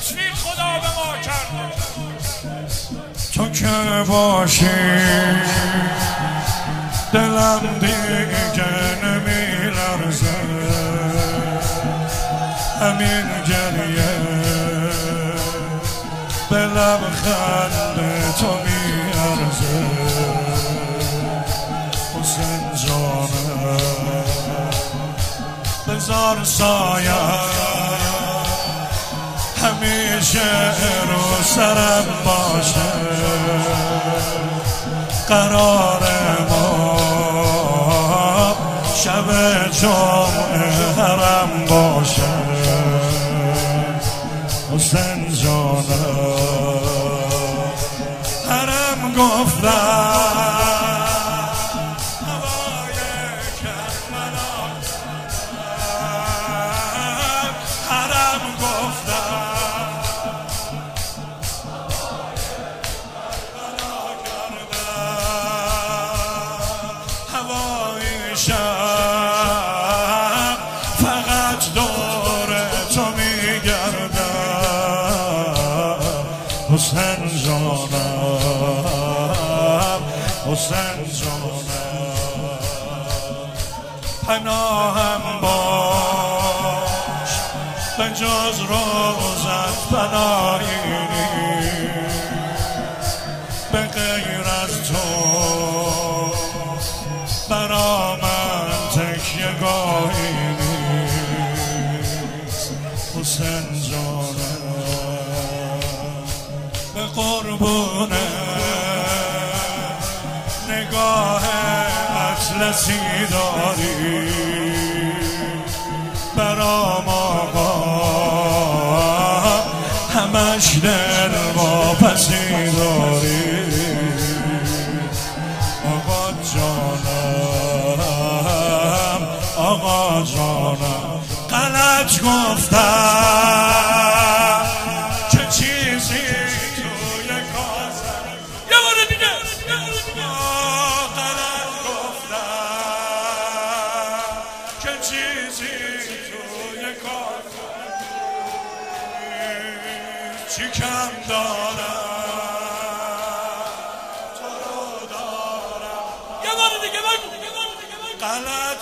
لطفی خدا به ما کرده. تو که باشی دلم دیگه نمیلرزه، همین گریه به لبخند تو میارزه. حسین جانم بذار سایه همیشه رو سرم باشه، قرار ما شب جمعه حرم باشه. حسین جانم حرم گفتم هوای کربلا، حرم گفتم هوای شب فقط دور تو میگرده. حسین جانم حسین جانم پناهم باش، به جز روزت پناهی به غیر از تو برا من تکیه گاهی نیست. حسین جانم به قربونه نگاه اطلسی داری، برام آقا همش دل واپسی داری. آقا جانم آقا جانم غلط گفتم چه چیزی توی کاسه، یه بار دیگه غلط گفتم چه چیزی توی کاسه، چی کم دارم تو رو دارم. یه بار دیگه غلط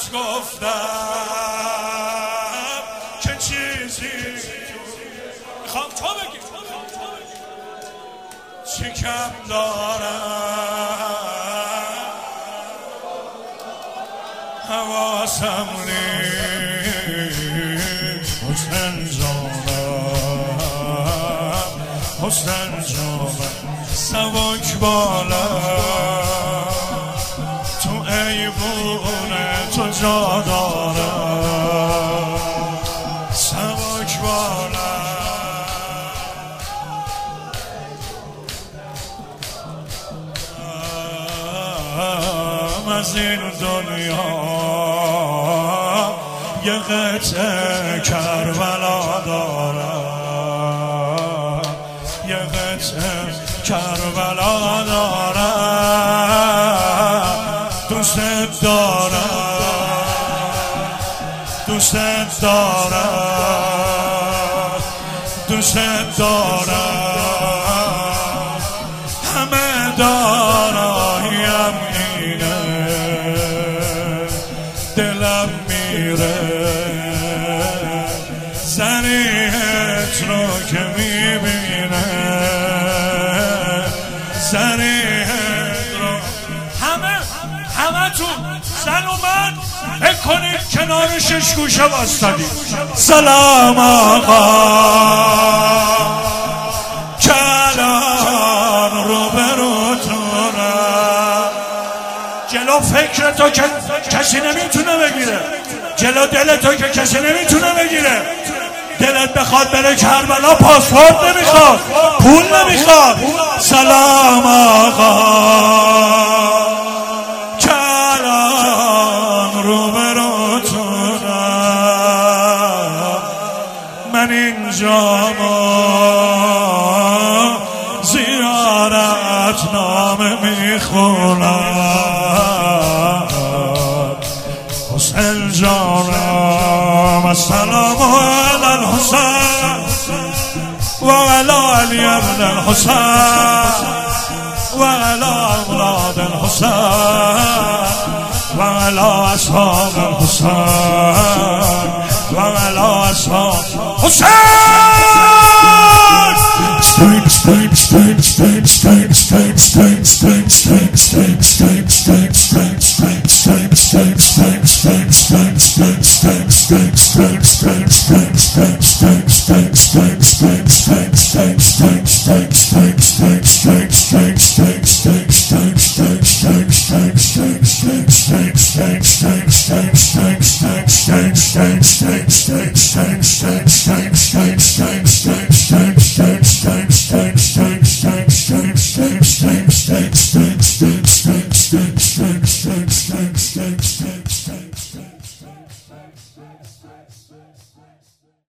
گفتم چه چیزی میخوام تو بگی چی کم دارم، حواسم نیست. حسین جانم حسین جانم سبک بالا تو ایوونه تو جا دارم، سبک بالا از این دنیا یه قطعه کربلا دارم، یه قطعه کربلا دارم. دوست دارم دوست دارم دوست دارم، همه داراییم اینه، دلم میره زریحت رو که میبینه، زریحت رو همه تو زن و من بکنید کنار شش گوشه باستادید. سلام آقا کلان رو بروتونم، جلو فکر تو که کسی نمیتونه بگیره، جلو دل تو که کسی نمیتونه بگیره. دلت بخواد بره کربلا پاسپورت نمیخواد، پول نمیخواد. سلام آقا کلان رو بروتونم، من اینجا زیارت نامه میخونم. حسین جانم السلام علی الحسین و وعلى علي بن الحسين وعلى أولاد الحسين وعلى أصحاب الحسين وعلى أصحاب